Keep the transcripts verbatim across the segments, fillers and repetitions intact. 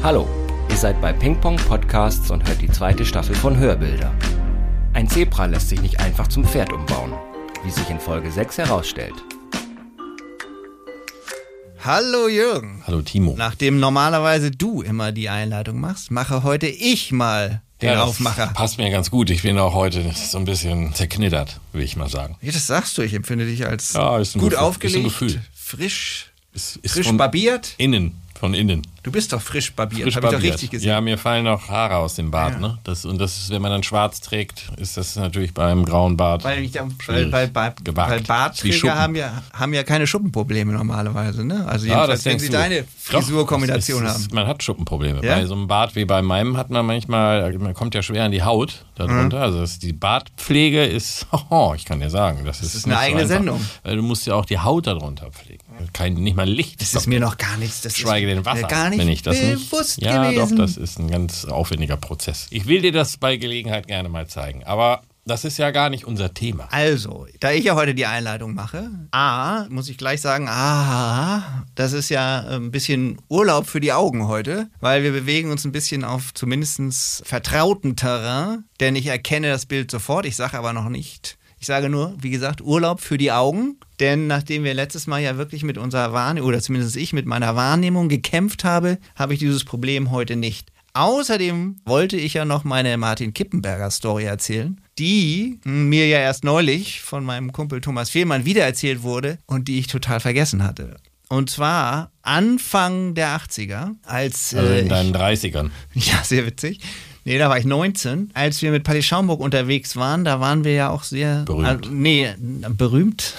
Hallo, ihr seid bei Ping-Pong Podcasts und hört die zweite Staffel von Hörbilder. Ein Zebra lässt sich nicht einfach zum Pferd umbauen, wie sich in Folge sechs herausstellt. Hallo Jürgen. Hallo Timo. Nachdem normalerweise du immer die Einleitung machst, mache heute ich mal den ja, Aufmacher. Passt mir ganz gut. Ich bin auch heute so ein bisschen zerknittert, will ich mal sagen. Ja, das sagst du. Ich empfinde dich als ja, ist ein gut Gefühl, aufgelegt, ist ein Gefühl. frisch, ist, ist frisch barbiert. Innen, von innen. Du bist doch frisch barbiert, Frisch habe ich barbiert. doch richtig gesehen. Ja, mir fallen auch Haare aus dem Bart. Ja. Ne? Das, und das ist, wenn man dann schwarz trägt, ist das natürlich bei einem grauen Bart Weil, ich, weil, weil, weil, weil Bartträger haben ja, haben ja keine Schuppenprobleme normalerweise. Ne? Also jedenfalls, ja, wenn sie du. deine Frisurkombination Doch, haben. Ist, man hat Schuppenprobleme. Ja? Bei so einem Bart wie bei meinem hat man manchmal, man kommt ja schwer an die Haut darunter. Mhm. Also das, die Bartpflege ist, oh, ich kann dir sagen, das, das ist, ist eine eigene so Sendung. Weil du musst ja auch die Haut darunter pflegen. Kein, nicht mal Licht. Das ist mir noch gar nichts. Das Schweige ist denn Wasser, gar nicht wenn ich das nicht. Bewusst ja, gewesen. doch, das ist ein ganz aufwendiger Prozess. Ich will dir das bei Gelegenheit gerne mal zeigen, aber das ist ja gar nicht unser Thema. Also, da ich ja heute die Einleitung mache, A, muss ich gleich sagen, ah, das ist ja ein bisschen Urlaub für die Augen heute, weil wir bewegen uns ein bisschen auf zumindest vertrauten Terrain, denn ich erkenne das Bild sofort, ich sage aber noch nicht. Ich sage nur, wie gesagt, Urlaub für die Augen, denn nachdem wir letztes Mal ja wirklich mit unserer Wahrnehmung, oder zumindest ich mit meiner Wahrnehmung gekämpft habe, habe ich dieses Problem heute nicht. Außerdem wollte ich ja noch meine Martin Kippenberger Story erzählen, die mir ja erst neulich von meinem Kumpel Thomas Fehlmann wiedererzählt wurde und die ich total vergessen hatte. Und zwar Anfang der achtziger, als... Also in äh, deinen ich, dreißigern. Ja, sehr witzig. Nee, da war ich neunzehn. Als wir mit Patti Schaumburg unterwegs waren, da waren wir ja auch sehr... Berühmt. Äh, nee, berühmt?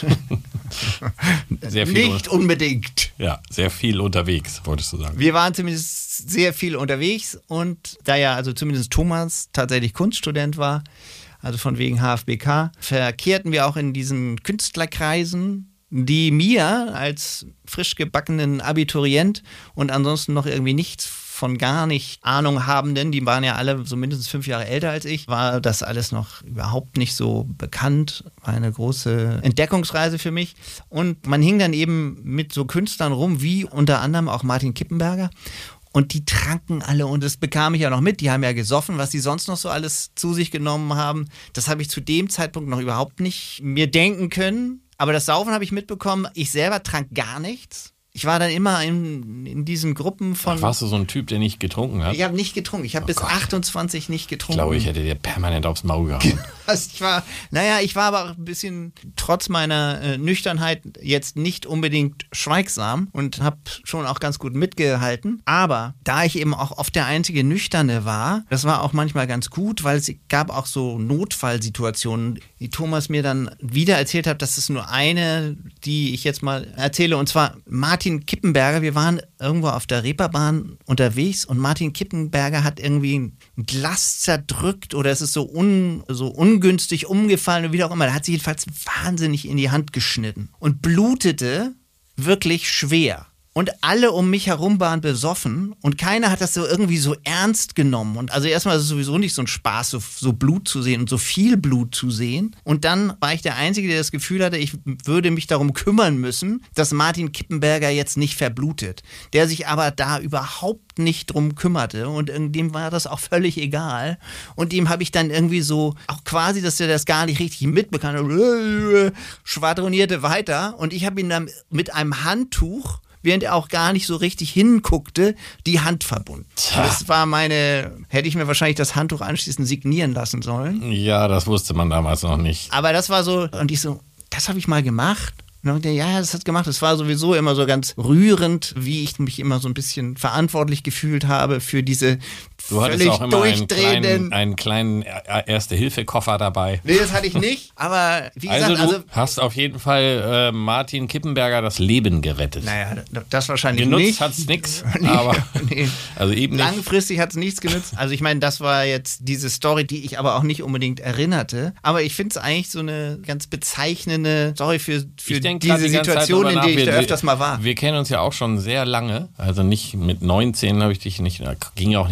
Sehr viel Nicht unbedingt. Ja, sehr viel unterwegs, wolltest du sagen. Wir waren zumindest sehr viel unterwegs und da ja also zumindest Thomas tatsächlich Kunststudent war, also von wegen H F B K, verkehrten wir auch in diesen Künstlerkreisen, die mir als frisch gebackenen Abiturient und ansonsten noch irgendwie nichts von gar nicht Ahnung habenden, die waren ja alle so mindestens fünf Jahre älter als ich, war das alles noch überhaupt nicht so bekannt. War eine große Entdeckungsreise für mich. Und man hing dann eben mit so Künstlern rum, wie unter anderem auch Martin Kippenberger. Und die tranken alle und das bekam ich ja noch mit. Die haben ja gesoffen, was die sonst noch so alles zu sich genommen haben. Das habe ich zu dem Zeitpunkt noch überhaupt nicht mir denken können. Aber das Saufen habe ich mitbekommen. Ich selber trank gar nichts. Ich war dann immer in, in diesen Gruppen von... Ach, warst du so ein Typ, der nicht getrunken hat? Ich habe nicht getrunken. Ich habe oh bis Gott. achtundzwanzig nicht getrunken. Ich glaube, ich hätte dir permanent aufs Maul gehauen. Ich war, naja, ich war aber auch ein bisschen, trotz meiner äh, Nüchternheit, jetzt nicht unbedingt schweigsam und habe schon auch ganz gut mitgehalten. Aber da ich eben auch oft der einzige Nüchterne war, das war auch manchmal ganz gut, weil es gab auch so Notfallsituationen, die Thomas mir dann wieder erzählt hat. Das ist nur eine, die ich jetzt mal erzähle. Und zwar Martin Kippenberger. Wir waren irgendwo auf der Reeperbahn unterwegs und Martin Kippenberger hat irgendwie ein Glas zerdrückt oder es ist so, un, so ungünstig umgefallen und wie auch immer. Er hat sich jedenfalls wahnsinnig in die Hand geschnitten und blutete wirklich schwer. Und alle um mich herum waren besoffen und keiner hat das so irgendwie so ernst genommen. Und also erstmal ist es sowieso nicht so ein Spaß, so, so Blut zu sehen und so viel Blut zu sehen. Und dann war ich der Einzige, der das Gefühl hatte, ich würde mich darum kümmern müssen, dass Martin Kippenberger jetzt nicht verblutet. Der sich aber da überhaupt nicht drum kümmerte und dem war das auch völlig egal. Und dem habe ich dann irgendwie so, auch quasi, dass er das gar nicht richtig mitbekam, schwadronierte weiter. Und ich habe ihn dann mit einem Handtuch, während er auch gar nicht so richtig hinguckte, die Hand verbunden. Das war meine, hätte ich mir wahrscheinlich das Handtuch anschließend signieren lassen sollen. Ja, das wusste man damals noch nicht. Aber das war so, und ich so, das habe ich mal gemacht. Und der, ja, das hat gemacht. Es war sowieso immer so ganz rührend, wie ich mich immer so ein bisschen verantwortlich gefühlt habe für diese Du hattest völlig auch immer einen durchdrehenden... kleinen, einen kleinen Erste-Hilfe-Koffer dabei. Nee, das hatte ich nicht. Aber wie gesagt, also du also... hast auf jeden Fall äh, Martin Kippenberger das Leben gerettet. Naja, das wahrscheinlich genutzt nicht. Genutzt hat's nix, nee, aber... Nee. Also eben Langfristig hat es nichts genutzt. Also ich meine, das war jetzt diese Story, die ich aber auch nicht unbedingt erinnerte. Aber ich finde es eigentlich so eine ganz bezeichnende Story für, für diese die Situation, in der ich wir, da öfters mal war. Wir kennen uns ja auch schon sehr lange. Also nicht mit neunzehn habe ich dich nicht, ging auch nicht, da war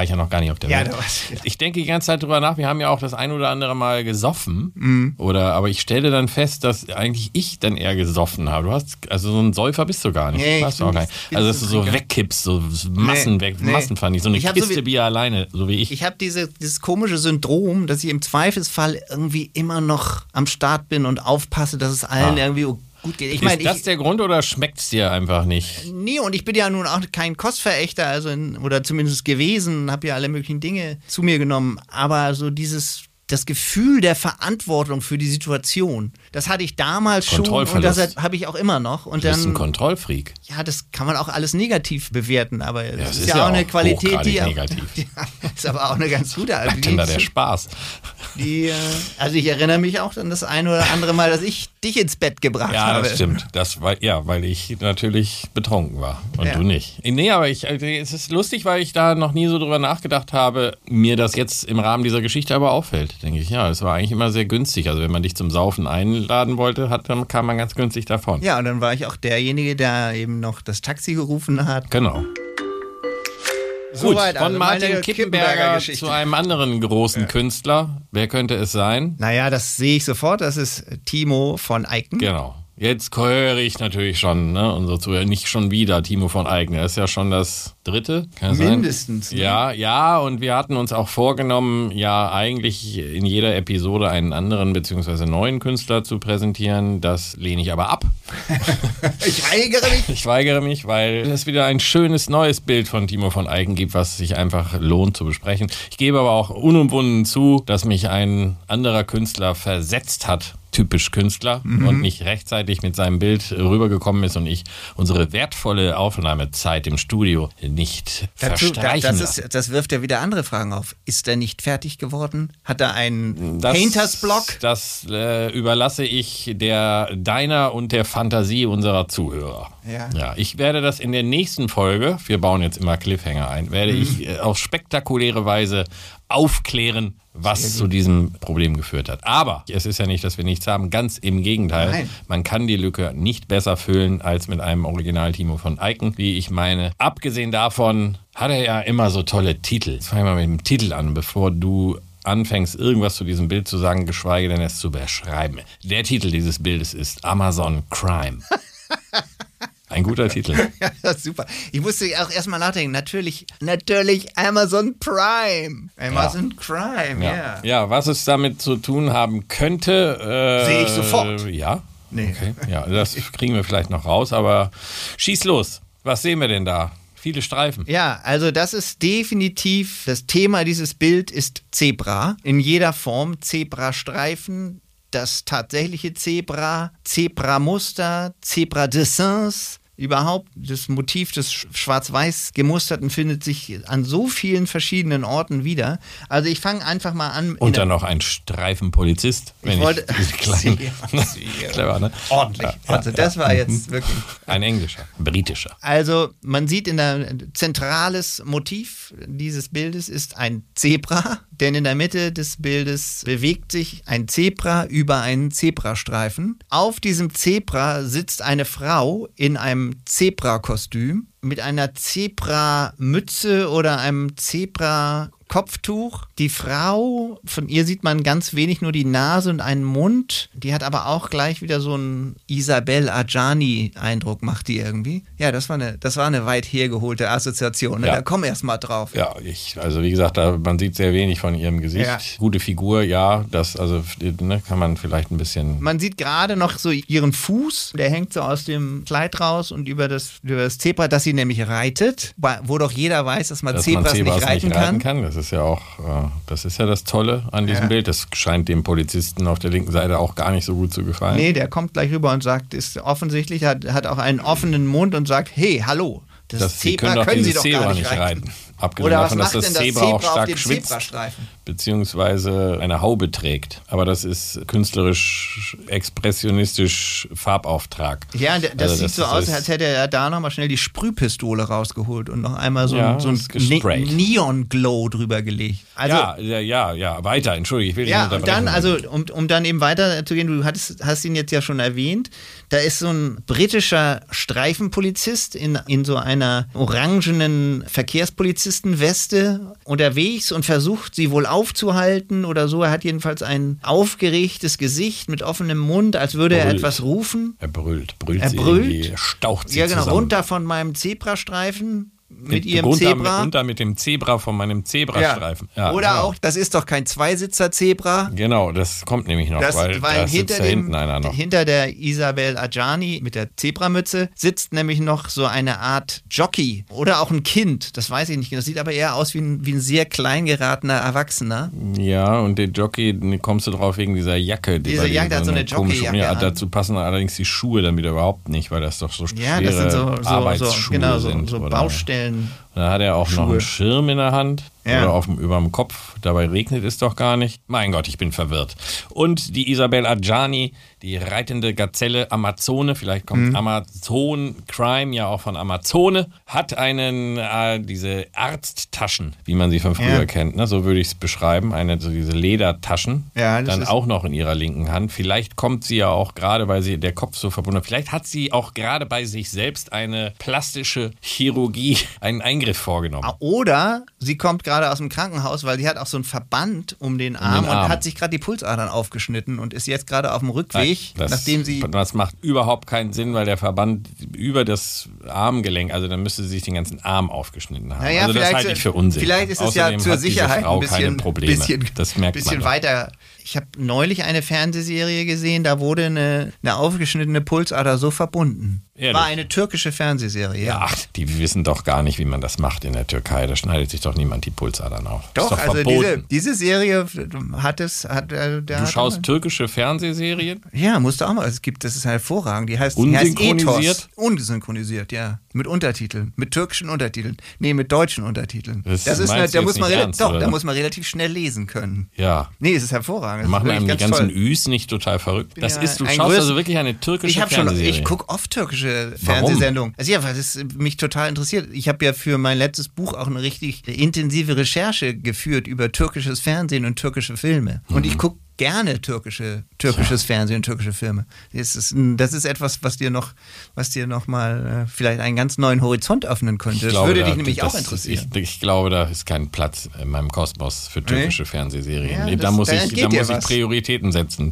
war ich ja noch gar nicht auf der Ja, Welt. da warst du. Ich denke die ganze Zeit drüber nach, wir haben ja auch das ein oder andere Mal gesoffen. Mhm. Oder, aber ich stelle dann fest, dass eigentlich ich dann eher gesoffen habe. Du hast, also so ein Säufer bist du gar nicht. Nee, Weißt ich du auch bin gar nicht- nicht. bin Also nicht dass du so so Trinker. wegkippst, so Massen Nee, weg, nee. Massenpfanne, so eine Ich hab so Kiste wie- Bier alleine, so wie ich. Ich habe diese, dieses komische Syndrom, dass ich im Zweifelsfall irgendwie immer noch am Start bin und aufpasse, dass es allen Ah. irgendwie gut geht. Ich Ist meine, das ich, der Grund oder schmeckt es dir einfach nicht? nee, und ich bin ja nun auch kein Kostverächter, also in, oder zumindest gewesen, habe ja alle möglichen Dinge zu mir genommen, aber so dieses das Gefühl der Verantwortung für die Situation, das hatte ich damals schon und das habe ich auch immer noch. Und Du bist ein dann, Kontrollfreak. ja, das kann man auch alles negativ bewerten, aber das, Ja, ist, ja auch eine Qualität, hochgradig die negativ. Ja, ist aber auch eine ganz gute. Also Bleibt denn da die- der Spaß? Die, äh, also ich erinnere mich auch an das eine oder andere Mal, dass ich dich ins Bett gebracht Ja, habe. das stimmt. Das war, ja, weil ich natürlich betrunken war und Ja. du nicht. Nee, aber ich, also es ist lustig, weil ich da noch nie so drüber nachgedacht habe, mir das jetzt im Rahmen dieser Geschichte aber auffällt. Denke ich, ja, es war eigentlich immer sehr günstig. Also wenn man dich zum Saufen einladen wollte, hat, dann kam man ganz günstig davon. Ja, und dann war ich auch derjenige, der eben noch das Taxi gerufen hat. Genau. Soweit Gut, von also Martin meine Kippenberger Kippenberger-Geschichte. zu einem anderen großen Künstler. Wer könnte es sein? Naja, das sehe ich sofort. Das ist Timo von Eicken. Genau. Jetzt höre ich natürlich schon, ne, unsere Zuhörer, nicht schon wieder Timo von Eicken. Das ist ja schon das dritte, kann das sein? Mindestens. Ne? Ja, ja, und wir hatten uns auch vorgenommen, ja eigentlich in jeder Episode einen anderen bzw. neuen Künstler zu präsentieren. Das lehne ich aber ab. Ich weigere mich. Ich weigere mich, weil es wieder ein schönes neues Bild von Timo von Eicken gibt, was sich einfach lohnt zu besprechen. Ich gebe aber auch unumwunden zu, dass mich ein anderer Künstler versetzt hat. Typisch Künstler mhm. und nicht rechtzeitig mit seinem Bild rübergekommen ist und ich unsere wertvolle Aufnahmezeit im Studio nicht Dazu, verstreichen das, lassen. ist, das wirft ja wieder andere Fragen auf. Ist er nicht fertig geworden? Hat er einen Das- Painters-Block? Das äh, überlasse ich der deiner und der Fantasie unserer Zuhörer. Ja. Ja, ich werde das in der nächsten Folge, wir bauen jetzt immer Cliffhanger ein, werde Mhm. ich äh, auf spektakuläre Weise aufklären, was zu diesem Problem geführt hat. Aber es ist ja nicht, dass wir nichts haben, ganz im Gegenteil. Nein. Man kann die Lücke nicht besser füllen als mit einem Original Timo von Eicken, wie ich meine. Abgesehen davon hat er ja immer so tolle Titel. Jetzt fangen wir mal mit dem Titel an, bevor du anfängst, irgendwas zu diesem Bild zu sagen, geschweige denn es zu beschreiben. Der Titel dieses Bildes ist Amazon Crime. Ein guter Titel. Ja, das ist super. Ich musste auch erstmal nachdenken. Natürlich, natürlich Amazon Prime. Amazon Crime, ja. Ja. ja, was es damit zu tun haben könnte. Äh, Sehe ich sofort. Ja. Nee. Okay. Ja, das kriegen wir vielleicht noch raus, aber schieß los. Was sehen wir denn da? Viele Streifen. Ja, also das ist definitiv, das Thema dieses Bild ist Zebra. In jeder Form. Zebrastreifen, das tatsächliche Zebra, Zebramuster, Zebradessins. Überhaupt, das Motiv des schwarz-weiß gemusterten findet sich an so vielen verschiedenen Orten wieder. Also ich fange einfach mal an. Und dann noch ein Streifenpolizist. Wenn Ich wollte- ich, klein, Sehr clever, ne? ordentlich. Also das war jetzt wirklich. Ein englischer, britischer. Also man sieht in der zentrales Motiv dieses Bildes ist ein Zebra, denn in der Mitte des Bildes bewegt sich ein Zebra über einen Zebrastreifen. Auf diesem Zebra sitzt eine Frau in einem Zebrakostüm mit einer Zebramütze oder einem Zebra-Kopftuch. Die Frau, von ihr sieht man ganz wenig, nur die Nase und einen Mund. Die hat aber auch gleich wieder so einen Isabelle Adjani-Eindruck, macht die irgendwie. Ja, das war eine, das war eine weit hergeholte Assoziation. Ne? Ja. Da komm erst mal drauf. Ja, ich, also wie gesagt, da, man sieht sehr wenig von ihrem Gesicht. Ja. Gute Figur, ja, das also ne, kann man vielleicht ein bisschen. Man sieht gerade noch so ihren Fuß, der hängt so aus dem Kleid raus und über das, über das Zebra, das sie nämlich reitet, wo doch jeder weiß, dass man dass Zebras, man Zebras nicht reiten nicht reiten kann. kann. Das ist ja auch, äh, das ist ja das Tolle an diesem Ja. Bild. Das scheint dem Polizisten auf der linken Seite auch gar nicht so gut zu gefallen. Nee, der kommt gleich rüber und sagt, ist offensichtlich, hat, hat auch einen offenen Mund und sagt, hey, hallo, das Das, Sie Zebra können doch können Sie dieses doch Zebra gar nicht nicht reiten. reiten. Abgesehen Oder was davon, dass macht das denn das Zebra, Zebra auch auf stark dem schwitzt, Zebrastreifen? beziehungsweise eine Haube trägt. Aber das ist künstlerisch, expressionistisch Farbauftrag. Ja, d- das Also sieht das so ist- aus, als hätte er da nochmal schnell die Sprühpistole rausgeholt und noch einmal so, Ja, ein, so ein ist gesprayt. Ne- Neon-Glow drüber gelegt. Also, ja, ja, ja, ja, weiter, entschuldige, ich will dich Ja, nicht und unterbrechen. dann, also um, um dann eben weiterzugehen, du hattest, hast ihn jetzt ja schon erwähnt, da ist so ein britischer Streifenpolizist in, in so einer orangenen Polizistenweste unterwegs und versucht, sie wohl aufzuhalten oder so. Er hat jedenfalls ein aufgeregtes Gesicht mit offenem Mund, als würde brüllt. er etwas rufen. Er brüllt, brüllt er sie brüllt. irgendwie, staucht sie Ja, genau, zusammen. runter von meinem Zebrastreifen. Mit ihrem runter, Zebra. Mit, runter mit dem Zebra von meinem Zebrastreifen. Ja. Ja, Oder genau. auch, das ist doch kein Zweisitzer-Zebra. Genau, das kommt nämlich noch, Das, weil, weil da hinter, sitzt da dem, hinten einer noch. hinter der Isabel Adjani mit der Zebramütze sitzt nämlich noch so eine Art Jockey oder auch ein Kind. Das weiß ich nicht. Das sieht aber eher aus wie ein, wie ein sehr klein geratener Erwachsener. Ja, und der Jockey, den kommst du drauf wegen dieser Jacke. Die Diese Jacke hat so eine Jockeyjacke Ja, an. dazu passen allerdings die Schuhe dann wieder überhaupt nicht, weil das doch so Ja, schwere das sind so, so, so, Arbeitsschuhe genau, so, sind. so oder? Baustellen. Da hat er auch noch Schuhe. einen Schirm in der Hand Ja. oder auf dem, über dem Kopf. Dabei regnet es doch gar nicht. Mein Gott, ich bin verwirrt. Und die Isabel Adjani, die reitende Gazelle Amazone, vielleicht kommt Mhm. Amazon Crime ja auch von Amazone, hat einen, äh, diese Arzttaschen, wie man sie von früher Ja. kennt, ne? So würde ich es beschreiben, eine, so diese Ledertaschen, Ja, das dann ist- auch noch in ihrer linken Hand. Vielleicht kommt sie ja auch gerade, weil sie der Kopf so verbunden ist, vielleicht hat sie auch gerade bei sich selbst eine plastische Chirurgie, einen Eingriff vorgenommen. Oder sie kommt gerade aus dem Krankenhaus, weil sie hat auch so einen Verband um den Arm, den Arm. und hat sich gerade die Pulsadern aufgeschnitten und ist jetzt gerade auf dem Rückweg, Das, nachdem sie... das macht überhaupt keinen Sinn, weil der Verband über das Armgelenk, also dann müsste sie sich den ganzen Arm aufgeschnitten haben. Naja, also das vielleicht- halte ich für Unsinn. Vielleicht ist es Außerdem ja zur hat diese Sicherheit Frau ein bisschen, keine Probleme. bisschen, das merkt bisschen man doch. weiter. Ich habe neulich eine Fernsehserie gesehen, da wurde eine, eine aufgeschnittene Pulsader so verbunden. Ehrlich? War eine türkische Fernsehserie, ja. Ach, die wissen doch gar nicht, wie man das macht in der Türkei. Da schneidet sich doch niemand die Pulsadern auf. Doch, ist doch also verboten. diese, diese Serie hat es... Hat, äh, der Du hat schaust immer- türkische Fernsehserien? Ja, musst du auch mal. Es gibt, das ist hervorragend. Die heißt, die heißt Unsynchronisiert? Ethos. Unsynchronisiert, ja. Mit Untertiteln. Mit türkischen Untertiteln. Nee, mit deutschen Untertiteln. Das Das ist meinst eine, du da jetzt muss man nicht rela- ernst, doch, oder? da muss man relativ schnell lesen können. Ja. Nee, es ist hervorragend. Es Machen ist einem die wirklich ganz ganzen toll. Üs nicht total verrückt? Das ja ist, du ein schaust größ- also wirklich eine türkische Ich habe schon, Fernsehserie. ich gucke oft türkische Warum? Fernsehsendungen. Also ja, weil es mich total interessiert. Ich habe ja für mein letztes Buch auch eine richtig intensive Recherche geführt über türkisches Fernsehen und türkische Filme. Und Mhm. ich gucke gerne türkische, türkisches Fernsehen und türkische Filme. Das ist, ein- das ist etwas, was dir noch, was dir noch mal äh, vielleicht einen ganz neuen Horizont öffnen könnte. Ich Das glaube, würde da- dich nämlich das, auch interessieren. Ich, ich glaube, da ist kein Platz in meinem Kosmos für türkische Fernsehserien. Ja, Nee, da das- muss, da ich, entgeht da dir muss ich was. Prioritäten setzen.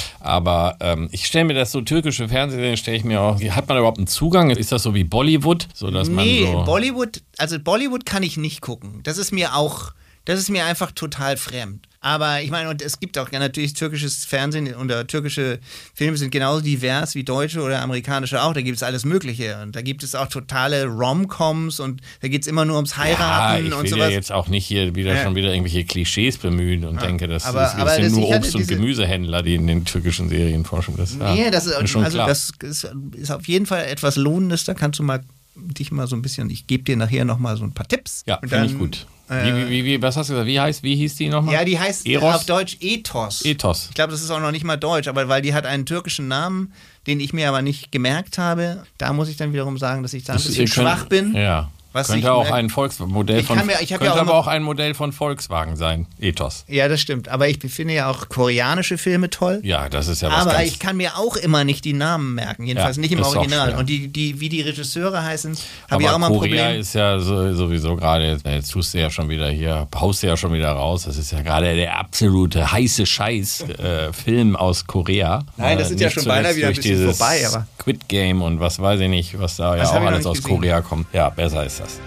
Aber ähm, ich stelle mir das so, türkische Fernsehserien stelle ich mir auch, hat man überhaupt einen Zugang? Ist das so wie Bollywood? So, dass Nee, man so, Bollywood, also Bollywood kann ich nicht gucken. Das ist mir auch, das ist mir einfach total fremd. Aber ich meine, und es gibt auch ja natürlich türkisches Fernsehen oder türkische Filme sind genauso divers wie deutsche oder amerikanische auch. Da gibt es alles Mögliche. Und da gibt es auch totale Rom-Coms und da geht es immer nur ums ja, Heiraten ich und will sowas. ja jetzt auch nicht hier wieder Ja. schon wieder irgendwelche Klischees bemühen und denke, das, Aber- das, das aber sind das- nur ich hatte Obst- und diese- Gemüsehändler, die in den türkischen Serien forschen. Das, ja, Nee, das ist, ist schon also klar. das ist, ist auf jeden Fall etwas Lohnendes. Da kannst du mal dich mal so ein bisschen, ich gebe dir nachher noch mal so ein paar Tipps. ja, Und finde ich dann, gut. äh, Wie, wie, wie, was hast du gesagt? Wie heißt, wie hieß die nochmal? Ja, die heißt Eros? auf Deutsch Ethos. Ethos. Ich glaube, das ist auch noch nicht mal deutsch, aber weil die hat einen türkischen Namen, den ich mir aber nicht gemerkt habe, da muss ich dann wiederum sagen, dass ich da ein Das- bisschen ihr könnt- schwach bin. Ja. Was könnte ich auch merke- ein Volksmodell Ich von kann mir- ich hab könnte ja auch aber immer- auch ein Modell von Volkswagen sein, Ethos. Ja, das stimmt. Aber ich finde ja auch koreanische Filme toll. Ja, das ist ja was Aber ganz ich kann mir auch immer nicht die Namen merken, jedenfalls Ja, nicht im das ist auch Original. schwer. Und die, die, wie die Regisseure heißen, habe aber ich auch mal ein Korea Problem. ist ja so, sowieso gerade, jetzt, jetzt tust du ja schon wieder hier, haust du ja schon wieder raus. Das ist ja gerade der absolute heiße Scheiß äh, Film aus Korea. Nein, das Äh, sind ja nicht schon beinahe zuletzt wieder ein durch bisschen dieses vorbei, aber- Squid Game und was weiß ich nicht, was da ja Das hab auch ich noch alles nicht aus gesehen. Korea kommt. Ja, besser ist das.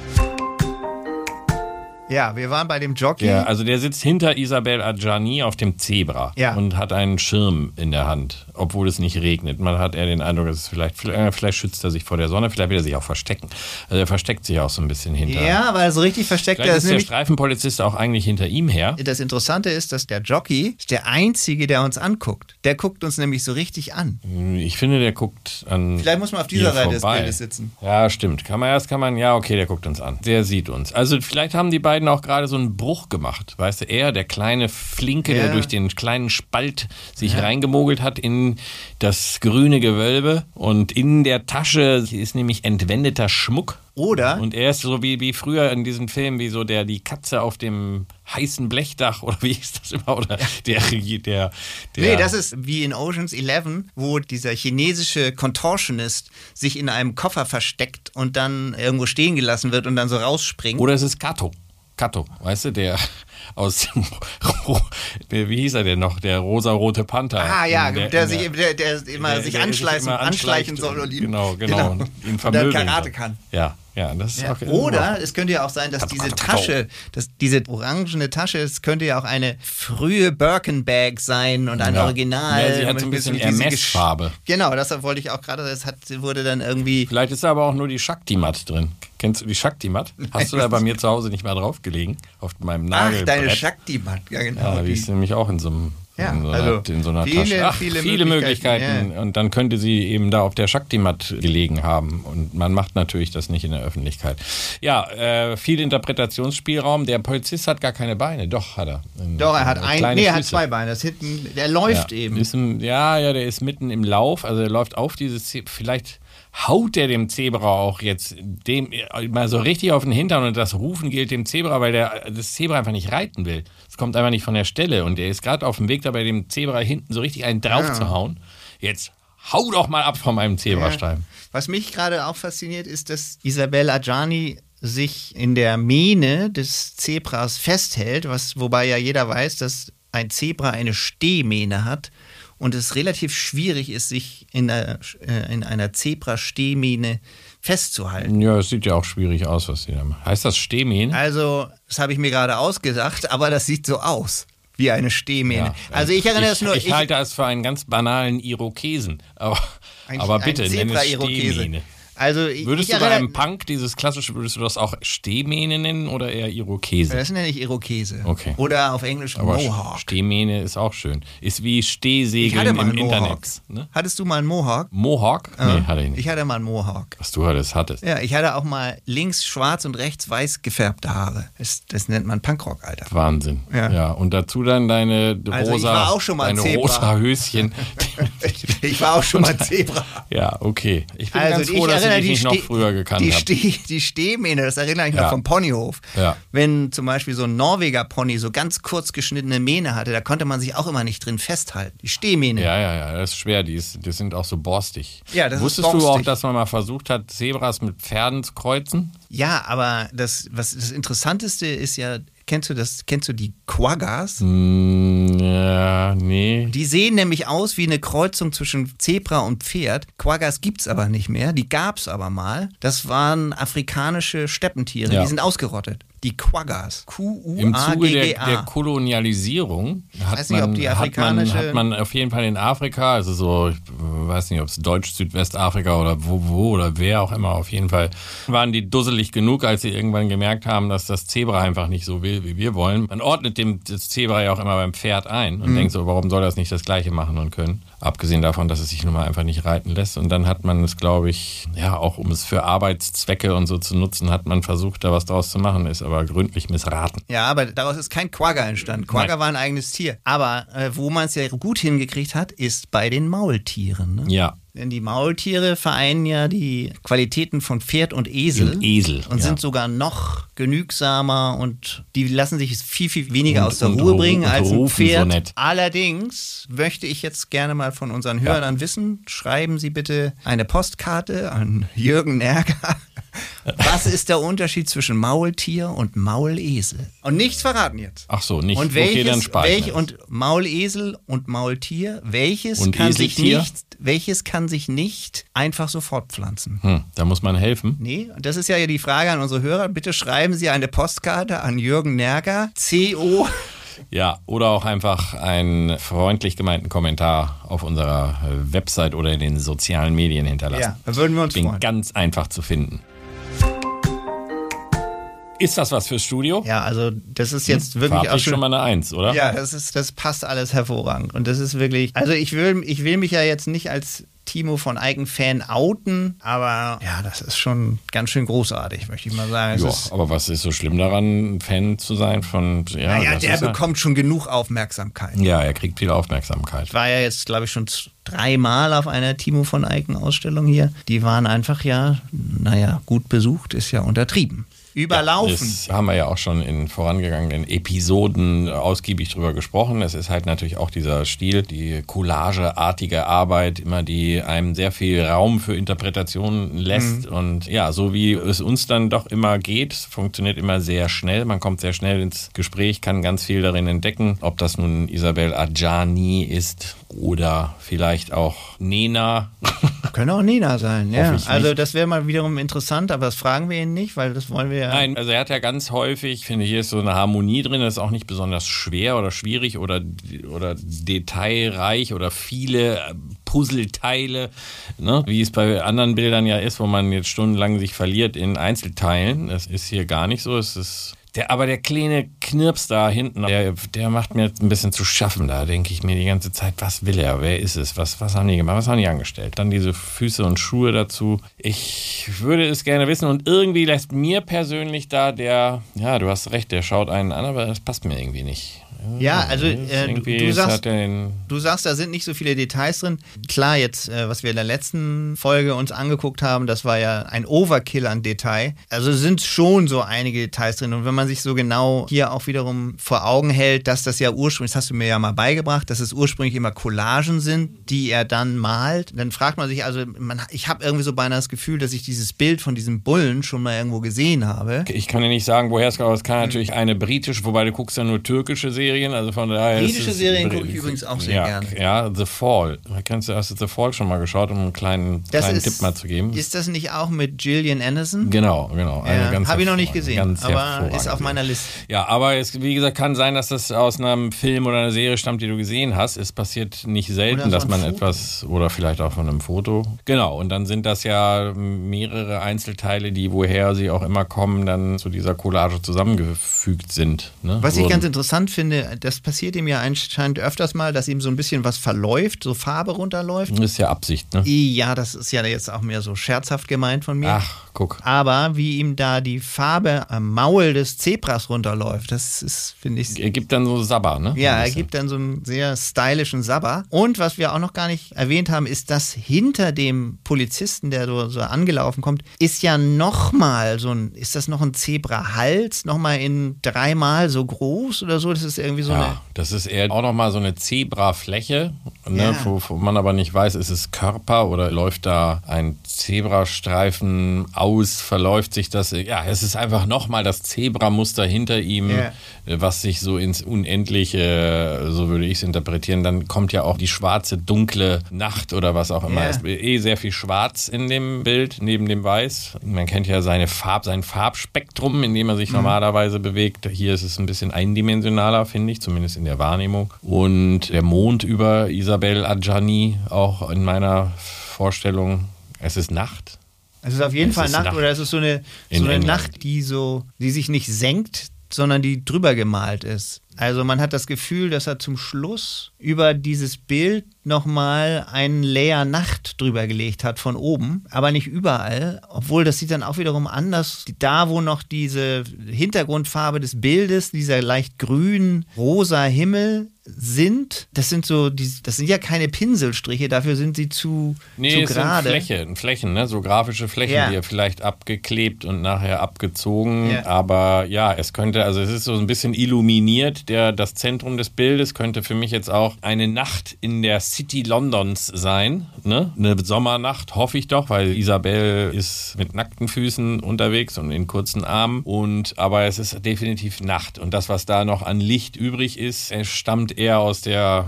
Ja, wir waren bei dem Jockey. Ja, also der sitzt hinter Isabel Adjani auf dem Zebra Ja. und hat einen Schirm in der Hand, obwohl es nicht regnet. Man hat eher den Eindruck, dass es vielleicht, vielleicht, vielleicht schützt er sich vor der Sonne, vielleicht will er sich auch verstecken. Also er versteckt sich auch so ein bisschen hinter. Ja, weil so richtig versteckt Vielleicht er ist ist der nämlich. Streifenpolizist auch eigentlich hinter ihm her. Das Interessante ist, dass der Jockey ist der Einzige, der uns anguckt. Der guckt uns nämlich so richtig an. Ich finde, der guckt an. Vielleicht muss man auf dieser ihr Seite des vorbei. Bildes sitzen. Ja, stimmt. Kann man erst, kann man, ja, okay, der guckt uns an. Der sieht uns. Also vielleicht haben die beiden auch gerade so einen Bruch gemacht. Weißt du, er, der kleine Flinke, Ja. der durch den kleinen Spalt sich reingemogelt hat in das grüne Gewölbe. Und in der Tasche ist nämlich entwendeter Schmuck. Oder? Und er ist so wie, wie früher in diesem Film, wie so der die Katze auf dem heißen Blechdach oder wie ist das immer? Oder der, der, der Nee, das ist wie in Ocean's Eleven, wo dieser chinesische Contortionist sich in einem Koffer versteckt und dann irgendwo stehen gelassen wird und dann so rausspringt. Oder es ist Kato. Kato, weißt du, der aus dem, wie hieß er denn noch, der rosarote Panther. Ah ja, der, der, der, sich, der, der immer der, sich der anschleichen, immer anschleichen soll und ihn, genau, genau, genau. ihn vermöbeln und dann Karate soll. kann. Ja, ja, das ist Ja. auch Oder es könnte ja auch sein, dass Kato, diese Kato, Kato. Tasche, dass diese orangene Tasche, es könnte ja auch eine frühe Birkin-Bag sein und ein Ja. Original. Ja, sie hat mit- so ein mit bisschen diese Hermes-Farbe. Gesch- Genau, deshalb wollte ich auch gerade, das hat, wurde dann irgendwie... Vielleicht ist da aber auch nur die Shakti-Mat drin. Kennst du die Shakti-Mat? Hast du da bei mir zu Hause nicht mal drauf gelegen? Auf meinem Ach, Nagelbrett. deine Shakti-Mat, ja genau. Ja, die ist nämlich auch in so einem Ja, in so einer, also in so einer viele, Tasche. Ach, viele viele, Möglichkeiten, Möglichkeiten. ja. Und dann könnte sie eben da auf der Shakti-Mat gelegen haben. Und man macht natürlich das nicht in der Öffentlichkeit. Ja, äh, viel Interpretationsspielraum. Der Polizist hat gar keine Beine. Doch, hat er. Doch, er hat ein, Kleine nee, er hat Füße. zwei Beine. Das hinten, der läuft ja, eben. Ist im, ja, ja, der ist mitten im Lauf. Also er läuft auf dieses Ze- vielleicht haut der dem Zebra auch jetzt dem mal so richtig auf den Hintern und das Rufen gilt dem Zebra, weil der das Zebra einfach nicht reiten will. Es kommt einfach nicht von der Stelle und er ist gerade auf dem Weg dabei, dem Zebra hinten so richtig einen drauf Ja. zu hauen. Jetzt hau doch mal ab von meinem Zebrastreifen. Was mich gerade auch fasziniert, ist, dass Isabelle Adjani sich in der Mähne des Zebras festhält, was, wobei ja jeder weiß, dass ein Zebra eine Stehmähne hat und es relativ schwierig ist, sich in einer, äh, in einer Zebra-Stehmähne festzuhalten. Ja, es sieht ja auch schwierig aus, was sie da macht. Heißt das Stehmähne? Also, das habe ich mir gerade ausgedacht, aber das sieht so aus wie eine Stehmähne. Ja. Also ich erinnere ich, es nur... Ich, halte es für einen ganz banalen Irokesen. Aber, ein- aber ein bitte, nenn es Zebra-Irokese. Stehmähne. Also ich, Würdest ich du bei erinnere, einem Punk, dieses klassische, würdest du das auch Stehmähne nennen oder eher Irokese? Das nenne ich Irokese. Okay. Oder auf Englisch Aber Mohawk. Stehmähne ist auch schön. Ist wie Ich hatte Stehsegeln mal im einen Mohawk. Internet. Ne? Hattest du mal einen Mohawk? Mohawk? Nee, hatte ich nicht. Ich hatte mal einen Mohawk. Was du hattest, hattest. Ja, ich hatte auch mal links schwarz und rechts weiß gefärbte Haare. Das, das nennt man Punkrock, Alter. Wahnsinn. Ja. Ja. Und dazu dann deine Also ich rosa, war auch schon mal ein deine Zebra. rosa Höschen. Ich war auch schon mal Zebra. Ja, okay. Ich bin Also ganz froh, ich dass erinnere ich dich die nicht noch Ste- früher gekannt die, habe. Ste die Stehmähne, das erinnere ich noch Ja. vom Ponyhof. Ja. Wenn zum Beispiel so ein Norweger Pony so ganz kurz geschnittene Mähne hatte, da konnte man sich auch immer nicht drin festhalten. Die Stehmähne. Ja, ja, ja, das ist schwer. Die, ist, die sind auch so borstig. Ja, das ist Wusstest du borstig. auch, dass man mal versucht hat, Zebras mit Pferden zu kreuzen? Ja, aber das, was, das Interessanteste ist ja, kennst du das, kennst du die Quaggas? Hm, ja, nee. Die sehen nämlich aus wie eine Kreuzung zwischen Zebra und Pferd. Quaggas gibt's aber nicht mehr, die gab's aber mal. Das waren afrikanische Steppentiere, Ja. die sind ausgerottet. Die Quaggas. Im Zuge der, der Q U A G G A. Kolonialisierung hat, weiß nicht, ob man, die hat, man, afrikanische- hat man auf jeden Fall in Afrika, also so, ich weiß nicht, ob es Deutsch-Südwestafrika oder wo, wo oder wer auch immer, auf jeden Fall waren die dusselig genug, als sie irgendwann gemerkt haben, dass das Zebra einfach nicht so will, wie wir wollen. Man ordnet dem, das Zebra ja auch immer beim Pferd ein und Mhm. denkt so, warum soll das nicht das Gleiche machen und können? Abgesehen davon, dass es sich nun mal einfach nicht reiten lässt. Und dann hat man es, glaube ich, ja, auch um es für Arbeitszwecke und so zu nutzen, hat man versucht, da was draus zu machen, ist aber gründlich missraten. Ja, aber daraus ist kein Quagga entstanden. Quagga Nein. war ein eigenes Tier. Aber äh, wo man es ja gut hingekriegt hat, ist bei den Maultieren. Ne? Ja. Denn die Maultiere vereinen ja die Qualitäten von Pferd und Esel. Und Esel, Und ja. sind sogar noch genügsamer und die lassen sich viel, viel weniger Und- aus der und Ruhe ru- bringen und als ein rufen so Pferd. nett. Allerdings möchte ich jetzt gerne mal von unseren Hörern wissen, schreiben Sie bitte eine Postkarte an Jürgen Nerger. Was ist der Unterschied zwischen Maultier und Maulesel? Und nichts verraten jetzt. Ach so, nicht. Und welches, okay, dann speichern welch, wir es. und Maulesel und Maultier, welches Und kann sich Eseltier? nicht, welches kann sich nicht einfach so fortpflanzen? Hm, da muss man helfen. Nee, und das ist ja die Frage an unsere Hörer. Bitte schreiben Sie eine Postkarte an Jürgen Nerger, C O. Ja, oder auch einfach einen freundlich gemeinten Kommentar auf unserer äh, Website oder in den sozialen Medien hinterlassen. Ja, da würden wir uns Bin freuen. ganz einfach zu finden. Ist das was fürs Studio? Ja, also das ist jetzt wirklich Farblich auch schon schon. mal eine Eins, oder? Ja, das ist, das passt alles hervorragend. Und das ist wirklich. Also ich will, ich will mich ja jetzt nicht als Timo von Eigen-Fan outen, aber ja, das ist schon ganz schön großartig, möchte ich mal sagen. Es Ja, ist, aber was ist so schlimm daran, Fan zu sein von. Ja, naja, das der ist ja- bekommt schon genug Aufmerksamkeit. Ja, er kriegt viel Aufmerksamkeit. War ja jetzt, glaube ich, schon z- dreimal auf einer Timo von Eicken-Ausstellung hier. Die waren einfach ja, naja, gut besucht, ist ja untertrieben. Überlaufen. Ja, das haben wir ja auch schon in vorangegangenen Episoden ausgiebig drüber gesprochen. Es ist halt natürlich auch dieser Stil, die collageartige Arbeit, immer die einem sehr viel Raum für Interpretationen lässt. Mhm. Und ja, so wie es uns dann doch immer geht, funktioniert immer sehr schnell. Man kommt sehr schnell ins Gespräch, kann ganz viel darin entdecken. Ob das nun Isabelle Adjani ist oder vielleicht auch Nena. Können auch Nena sein, ja. Also das wäre mal wiederum interessant, aber das fragen wir ihn nicht, weil das wollen wir ja. Nein, also er hat ja ganz häufig, ich finde, hier ist so eine Harmonie drin, das ist auch nicht besonders schwer oder schwierig oder, oder detailreich oder viele Puzzleteile, ne? Wie es bei anderen Bildern ja ist, wo man jetzt stundenlang sich verliert in Einzelteilen. Das ist hier gar nicht so, es ist Der, aber der kleine Knirps da hinten, der, der macht mir jetzt ein bisschen zu schaffen. Da denke ich mir die ganze Zeit, was will er? Wer ist es? Was, was haben die gemacht? Was haben die angestellt? Dann diese Füße und Schuhe dazu. Ich würde es gerne wissen und irgendwie lässt mir persönlich da der, ja, du hast recht, der schaut einen an, aber das passt mir irgendwie nicht. Ja, also äh, du, du, sagst, du sagst, da sind nicht so viele Details drin. Klar, jetzt, äh, was wir in der letzten Folge uns angeguckt haben, das war ja ein Overkill an Detail. Also sind schon so einige Details drin. Und wenn man sich so genau hier auch wiederum vor Augen hält, dass das ja ursprünglich, das hast du mir ja mal beigebracht, dass es ursprünglich immer Collagen sind, die er dann malt, dann fragt man sich, also man, ich habe irgendwie so beinahe das Gefühl, dass ich dieses Bild von diesem Bullen schon mal irgendwo gesehen habe. Ich kann dir nicht sagen, woher es kommt, aber es kann natürlich eine britische, wobei du guckst ja nur türkische Serien. Also von daher britische Serien gucke ich übrigens auch sehr ja, gerne. Ja, The Fall. Kennst du, hast du The Fall schon mal geschaut, um einen kleinen, kleinen ist, Tipp mal zu geben? Ist das nicht auch mit Gillian Anderson? Genau, genau. Ja, habe ich noch nicht gesehen, aber ist auf meiner Liste. Ja, aber es, wie gesagt, kann sein, dass das aus einem Film oder einer Serie stammt, die du gesehen hast. Es passiert nicht selten, dass man Foto. etwas, oder vielleicht auch von einem Foto. Genau, und dann sind das ja mehrere Einzelteile, die woher sie auch immer kommen, dann zu dieser Collage zusammengefügt sind. Ne? Was ich ganz interessant finde, das passiert ihm ja anscheinend öfters mal, dass ihm so ein bisschen was verläuft, so Farbe runterläuft. Das ist ja Absicht, ne? Ja, das ist ja jetzt auch mehr so scherzhaft gemeint von mir. Ach, guck. Aber wie ihm da die Farbe am Maul des Zebras runterläuft, das ist, finde ich... Er gibt dann so Sabber, ne? Ja, er gibt dann so einen sehr stylischen Sabber. Und was wir auch noch gar nicht erwähnt haben, ist, dass hinter dem Polizisten, der so, so angelaufen kommt, ist ja nochmal so ein, ist das noch ein Zebrahals, nochmal in dreimal so groß oder so? Das ist irgendwie so ja, eine... das ist eher auch nochmal so eine Zebrafläche, ne, Ja. wo, wo man aber nicht weiß, ist es Körper oder läuft da ein Zebrastreifen aus, verläuft sich das. Ja, es ist einfach nochmal das Zebramuster hinter ihm, Ja. was sich so ins Unendliche, so würde ich es interpretieren, dann kommt ja auch die schwarze, dunkle Nacht oder was auch immer. Ja. Es ist eh sehr viel Schwarz in dem Bild, neben dem Weiß. Man kennt ja seine Farb, sein Farbspektrum, in dem er sich mhm. normalerweise bewegt. Hier ist es ein bisschen eindimensionaler, finde ich, zumindest in der Wahrnehmung. Und der Mond über Isabelle Adjani, auch in meiner Vorstellung, es ist Nacht. Es ist auf jeden Es Fall ist Nacht, Nacht oder es ist so eine, in so eine England. Nacht, die so, die sich nicht senkt, sondern die drüber gemalt ist. Also man hat das Gefühl, dass er zum Schluss über dieses Bild nochmal einen Layer Nacht drüber gelegt hat von oben, aber nicht überall, obwohl das sieht dann auch wiederum anders. Da, wo noch diese Hintergrundfarbe des Bildes, dieser leicht grün, rosa Himmel sind, das sind so, die, das sind ja keine Pinselstriche, dafür sind sie zu, Nee, zu es gerade. sind Flächen, Flächen, ne? So grafische Flächen, Ja. die er vielleicht abgeklebt und nachher abgezogen. Ja. Aber ja, es könnte, also es ist so ein bisschen illuminiert, der, das Zentrum des Bildes könnte für mich jetzt auch eine Nacht in der City Londons sein. Ne? Eine Sommernacht, hoffe ich doch, weil Isabelle ist mit nackten Füßen unterwegs und in kurzen Armen. Und, aber es ist definitiv Nacht. Und das, was da noch an Licht übrig ist, es stammt eher aus der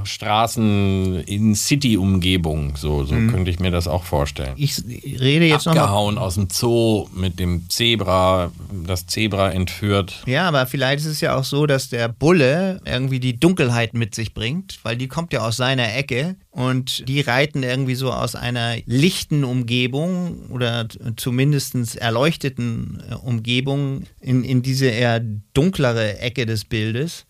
Straßen-in-City-Umgebung. So, so Mhm. könnte ich mir das auch vorstellen. Ich rede jetzt noch mal. Abgehauen aus dem Zoo mit dem Zebra, das Zebra entführt. Ja, aber vielleicht ist es ja auch so, dass der Bulle irgendwie die Dunkelheit mit sich bringt, weil die kommt ja aus seiner Ecke und die reiten irgendwie so aus einer lichten Umgebung oder zumindest erleuchteten Umgebung in, in diese eher dunklere Ecke des Bildes.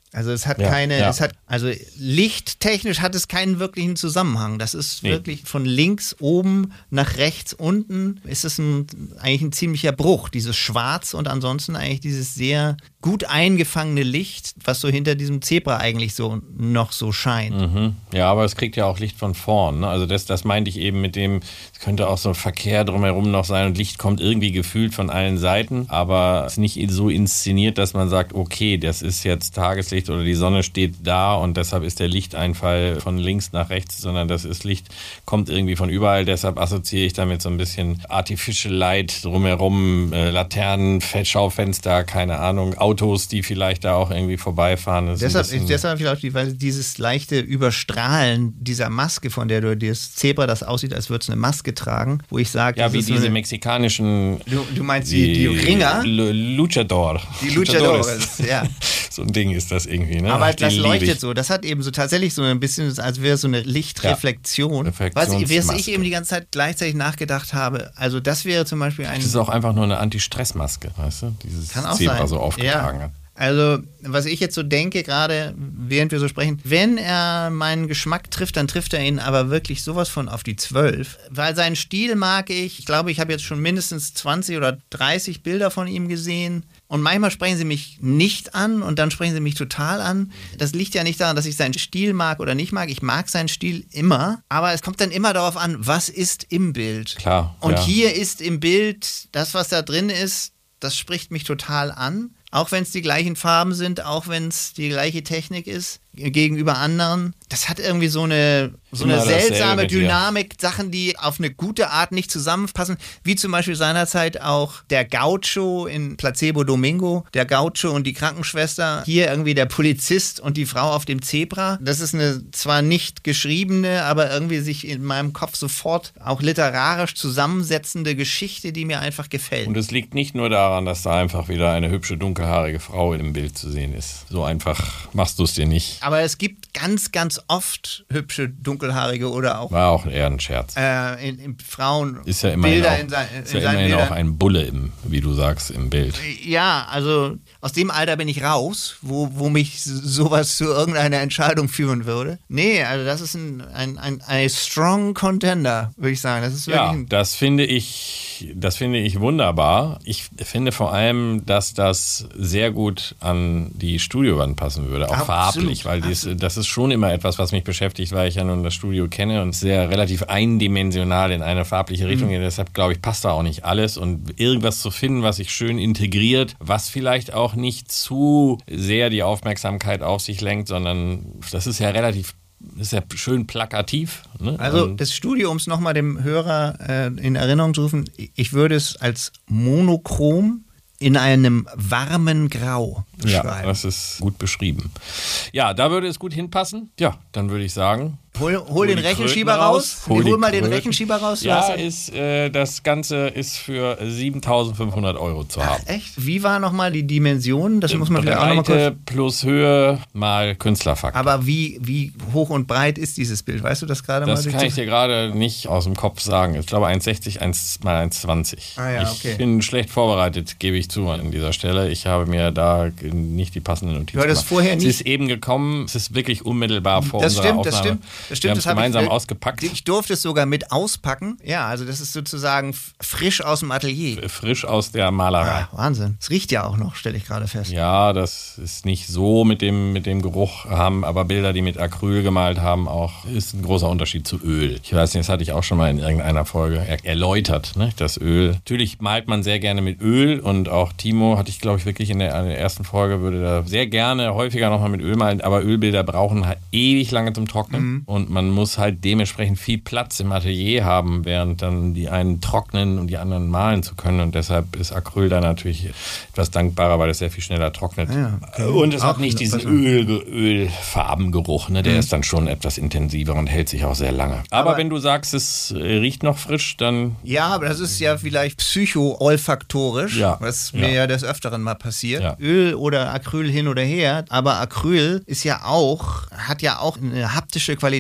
Also es hat Ja, keine, ja. es hat, also lichttechnisch hat es keinen wirklichen Zusammenhang. Das ist Nee. wirklich von links oben nach rechts unten ist es ein, eigentlich ein ziemlicher Bruch, dieses Schwarz und ansonsten eigentlich dieses sehr gut eingefangene Licht, was so hinter diesem Zebra eigentlich so noch so scheint. Mhm. Ja, aber es kriegt ja auch Licht von vorn. Ne? Also das, das meinte ich eben mit dem, es könnte auch so ein Verkehr drumherum noch sein und Licht kommt irgendwie gefühlt von allen Seiten, aber es ist nicht so inszeniert, dass man sagt, okay, das ist jetzt Tageslicht oder die Sonne steht da und deshalb ist der Lichteinfall von links nach rechts, sondern das ist Licht, kommt irgendwie von überall. Deshalb assoziiere ich damit so ein bisschen Artificial Light drumherum, äh, Laternen, Schaufenster, keine Ahnung, Autos, die vielleicht da auch irgendwie vorbeifahren. Das ist Deshalb, ein bisschen- deshalb vielleicht, die- weil dieses leichte Überstrahlen dieser Maske, von der du das Zebra, das aussieht, als würde es eine Maske tragen, wo ich sage, Ja, das wie ist so diese eine, mexikanischen. du, du meinst die, die Ringer? L- Luchador. Die Luchadores, ja. So ein Ding ist das irgendwie, ne? Aber Ach, die das lieb leuchtet ich. so. Das hat eben so tatsächlich so ein bisschen, als wäre es so eine Lichtreflexion. Ja, Was, ich- Reflexionsmaske. was ich eben die ganze Zeit gleichzeitig nachgedacht habe, also das wäre zum Beispiel ein... Das ist auch einfach nur eine Anti-Stress-Maske, weißt du? Dieses Kann auch Zebra sein. so aufgetragen Ja. hat. Also, was ich jetzt so denke, gerade während wir so sprechen, wenn er meinen Geschmack trifft, dann trifft er ihn aber wirklich sowas von auf die zwölf. Weil seinen Stil mag ich. Ich glaube, ich habe jetzt schon mindestens zwanzig oder dreißig Bilder von ihm gesehen. Und manchmal sprechen sie mich nicht an und dann sprechen sie mich total an. Das liegt ja nicht daran, dass ich seinen Stil mag oder nicht mag. Ich mag seinen Stil immer. Aber es kommt dann immer darauf an, was ist im Bild. Klar, Und ja. hier ist im Bild das, was da drin ist, das spricht mich total an. Auch wenn es die gleichen Farben sind, auch wenn es die gleiche Technik ist gegenüber anderen. Das hat irgendwie so eine, so eine Immer dasselbe seltsame mit dir. Dynamik, Sachen, die auf eine gute Art nicht zusammenpassen, wie zum Beispiel seinerzeit auch der Gaucho in Placebo Domingo, der Gaucho und die Krankenschwester, hier irgendwie der Polizist und die Frau auf dem Zebra. Das ist eine zwar nicht geschriebene, aber irgendwie sich in meinem Kopf sofort auch literarisch zusammensetzende Geschichte, die mir einfach gefällt. Und es liegt nicht nur daran, dass da einfach wieder eine hübsche, dunkelhaarige Frau im Bild zu sehen ist. So einfach machst du es dir nicht. Aber es gibt ganz, ganz oft hübsche, dunkelhaarige oder auch War auch eher ein Scherz. äh, in, in Frauen Ist ja immerhin, Bilder auch, in, sein, in ist ja seinen immerhin Bildern. auch ein Bulle, im, wie du sagst, im Bild. Ja, also aus dem Alter bin ich raus, wo, wo mich sowas zu irgendeiner Entscheidung führen würde. Nee, also das ist ein, ein, ein, ein strong contender, würde ich sagen. Das ist wirklich Ja, ein, das finde ich, das finde ich wunderbar. Ich finde vor allem, dass das sehr gut an die Studiowand passen würde, auch Absolut, farblich, weil dies, das ist schon immer etwas, was mich beschäftigt, weil ich ja nun das Studio kenne und sehr relativ eindimensional in eine farbliche Richtung geht. Deshalb glaube ich, passt da auch nicht alles und irgendwas zu finden, was sich schön integriert, was vielleicht auch nicht zu sehr die Aufmerksamkeit auf sich lenkt, sondern das ist ja relativ Das ist ja schön plakativ. Ne? also Und das Studio, um es nochmal dem Hörer äh, in Erinnerung zu rufen, ich würde es als monochrom in einem warmen Grau ja, beschreiben. das ist gut beschrieben. Ja, da würde es gut hinpassen. Ja, dann würde ich sagen, Hol, hol den die Rechenschieber Kröten raus. Hol, Nee, hol die mal den Kröten. Rechenschieber raus. Du Ja, hast ist, äh, das Ganze ist für siebentausendfünfhundert Euro zu haben. Echt? Wie war nochmal die Dimension? Das muss man vielleicht auch nochmal Breite kurz. plus Höhe mal Künstlerfaktor. Aber wie, wie hoch und breit ist dieses Bild? Weißt du das gerade Das mal? kann ich dir gerade nicht aus dem Kopf sagen. Ich glaube eins sechzig, eins mal eins zwanzig. Ah ja, okay. Ich bin schlecht vorbereitet, gebe ich zu an dieser Stelle. Ich habe mir da nicht die passenden Notizen Du hattest gemacht. vorher Es nicht- ist eben gekommen, es ist wirklich unmittelbar vor Das unserer stimmt, das Aufnahme. stimmt. Das Wir stimmt, haben das es hab ich- gemeinsam ausgepackt. Ich durfte es sogar mit auspacken. Ja, also das ist sozusagen f- frisch aus dem Atelier. Frisch aus der Malerei. Ah, Wahnsinn. Es riecht ja auch noch, stelle ich gerade fest. Ja, das ist nicht so mit dem, mit dem Geruch, haben aber Bilder, die mit Acryl gemalt haben, auch ist ein großer Unterschied zu Öl. Ich weiß nicht, das hatte ich auch schon mal in irgendeiner Folge er erläutert, ne? Das Öl. Natürlich malt man sehr gerne mit Öl und auch Timo hatte ich, glaube ich, wirklich in der, in der ersten Folge, würde da sehr gerne häufiger nochmal mit Öl malen, aber Ölbilder brauchen halt ewig lange zum Trocknen Mhm. und man muss halt dementsprechend viel Platz im Atelier haben, während dann die einen trocknen und die anderen malen zu können und deshalb ist Acryl da natürlich etwas dankbarer, weil es sehr viel schneller trocknet. Ja, okay. Und es Auch hat nicht diesen besser. Öl, Ölfarbengeruch, ne? Der Mhm. ist dann schon etwas intensiver und hält sich auch sehr lange. Aber, Aber- wenn du sagst, es äh, riecht noch frisch, dann Ja, aber das ist ja vielleicht psycho-olfaktorisch, Ja, was ja. mir ja des Öfteren mal passiert. Ja. Öl oder Acryl hin oder her, aber Acryl ist ja auch, hat ja auch eine haptische Qualität,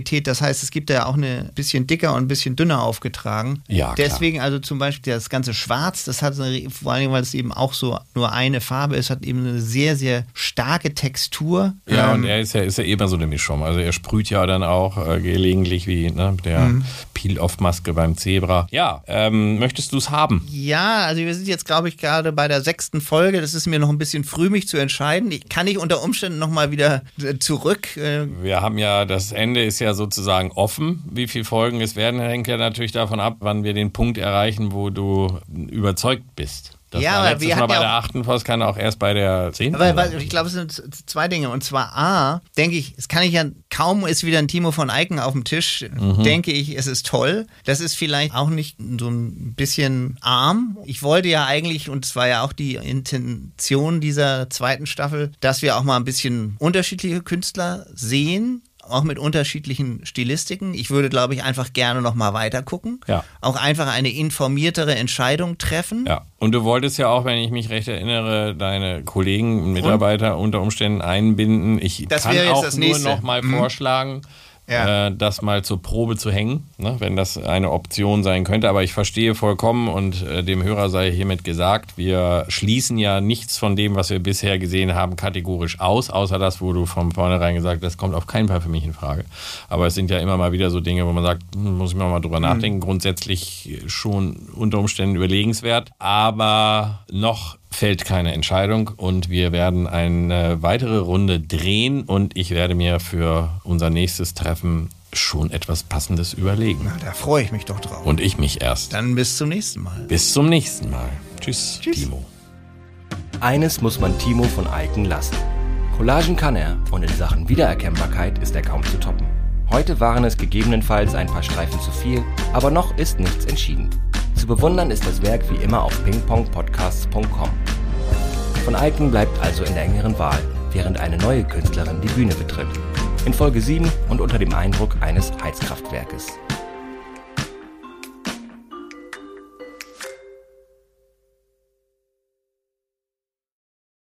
Qualität. Das heißt, es gibt ja auch eine bisschen dicker und ein bisschen dünner aufgetragen. Ja, klar. Deswegen also zum Beispiel das ganze Schwarz, das hat eine, vor allem, weil es eben auch so nur eine Farbe ist, hat eben eine sehr, sehr starke Textur. Ja, ähm, und er ist ja, ist ja eben so eine Mischung. Also er sprüht ja dann auch äh, gelegentlich wie ne, der Mhm. Peel-Off-Maske beim Zebra. Ja, ähm, möchtest du es haben? Ja, also wir sind jetzt, glaube ich, gerade bei der sechsten Folge. Das ist mir noch ein bisschen früh, mich zu entscheiden. Ich kann nicht unter Umständen nochmal wieder äh, zurück. Äh, Wir haben ja, das Ende ist ja sozusagen offen. Wie viele Folgen es werden, hängt ja natürlich davon ab, wann wir den Punkt erreichen, wo du überzeugt bist. Das Ja, war aber letztes wir Mal hatten bei ja der auch- achten Folge, kann auch erst bei der zehnten Aber sein. weil, ich glaube, es sind z- zwei Dinge. Und zwar A, denke ich, es kann ich ja, kaum ist wieder ein Timo von Eiken auf dem Tisch, Mhm. denke ich, es ist toll. Das ist vielleicht auch nicht so ein bisschen arm. Ich wollte ja eigentlich, und es war ja auch die Intention dieser zweiten Staffel, dass wir auch mal ein bisschen unterschiedliche Künstler sehen. Auch mit unterschiedlichen Stilistiken. Ich würde, glaube ich, einfach gerne noch mal weiter gucken. Ja. Auch einfach eine informiertere Entscheidung treffen. Ja, und du wolltest ja auch, wenn ich mich recht erinnere, deine Kollegen und Mitarbeiter unter Umständen einbinden. Ich Das kann wäre jetzt auch das nur Nächste. noch mal Mhm. vorschlagen, Ja. äh, das mal zur Probe zu hängen, ne, wenn das eine Option sein könnte. Aber ich verstehe vollkommen und äh, dem Hörer sei hiermit gesagt, wir schließen ja nichts von dem, was wir bisher gesehen haben, kategorisch aus, außer das, wo du von vornherein gesagt hast, das kommt auf keinen Fall für mich in Frage. Aber es sind ja immer mal wieder so Dinge, wo man sagt, hm, muss ich mir mal drüber nachdenken, grundsätzlich schon unter Umständen überlegenswert, aber noch fällt keine Entscheidung und wir werden eine weitere Runde drehen und ich werde mir für unser nächstes Treffen schon etwas Passendes überlegen. Na, da freue ich mich doch drauf. Und ich mich erst. Dann bis zum nächsten Mal. Bis zum nächsten Mal. Tschüss, Tschüss. Timo. Eines muss man Timo von Eiken lassen. Collagen kann er und in Sachen Wiedererkennbarkeit ist er kaum zu toppen. Heute waren es gegebenenfalls ein paar Streifen zu viel, aber noch ist nichts entschieden. Zu bewundern ist das Werk wie immer auf pingpong podcasts punkt com. Von Eiken bleibt also in der engeren Wahl, während eine neue Künstlerin die Bühne betritt. In Folge sieben und unter dem Eindruck eines Heizkraftwerkes.